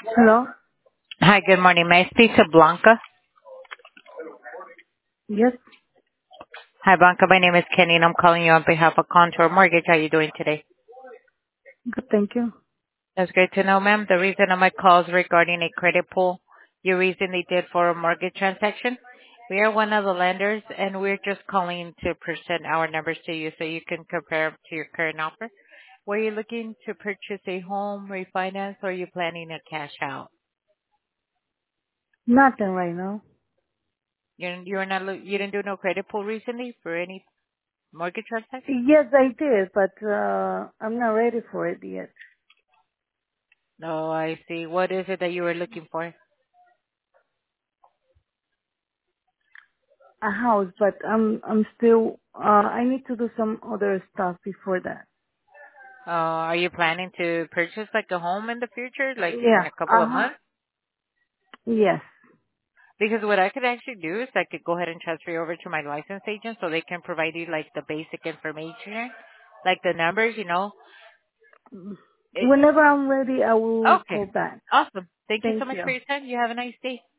Hello? Hi, good morning. May I speak to Blanca? Yes, Hi, Blanca. My name is Kenny, and I'm calling you on behalf of Contour Mortgage. How are you doing today? good, thank you. That's great to know, ma'am. The reason of my call is regarding a credit pull you recently did for a mortgage transaction. We are one of the lenders, and we're just calling to present our numbers to you so you can compare them to your current offer. Were you looking to purchase a home, refinance, or are you planning a cash out? Nothing right now. You're not you didn't do no credit pull recently for any mortgage transaction? Yes, I did, but I'm not ready for it yet. No, I see. What is it that you were looking for? A house, but I'm still I need to do some other stuff before that. Are you planning to purchase like a home in the future, like in Yeah. a couple of Uh-huh. months? Yes. Because what I could actually do is I could go ahead and transfer you over to my license agent so they can provide you like the basic information, like the numbers. It, Whenever I'm ready, I will okay. call back. Awesome. Thank you so Thank much you. for your time. You have a nice day.